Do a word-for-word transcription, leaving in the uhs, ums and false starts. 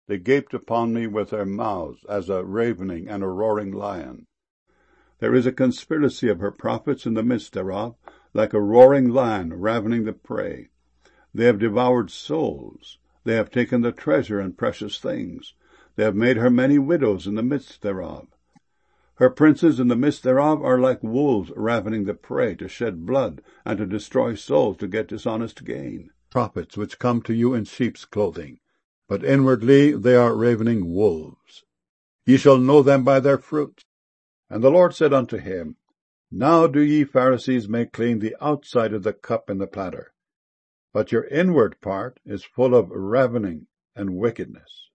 They gaped upon me with their mouths, as a ravening and a roaring lion. There is a conspiracy of her prophets in the midst thereof, like a roaring lion ravening the prey. They have devoured souls. They have taken the treasure and precious things. They have made her many widows in the midst thereof. Her princes in the midst thereof are like wolves ravening the prey, to shed blood, and to destroy souls, to get dishonest gain. Prophets which come to you in sheep's clothing, but inwardly they are ravening wolves. Ye shall know them by their fruits. And the Lord said unto him, Now do ye Pharisees make clean the outside of the cup and the platter, but your inward part is full of ravening and wickedness.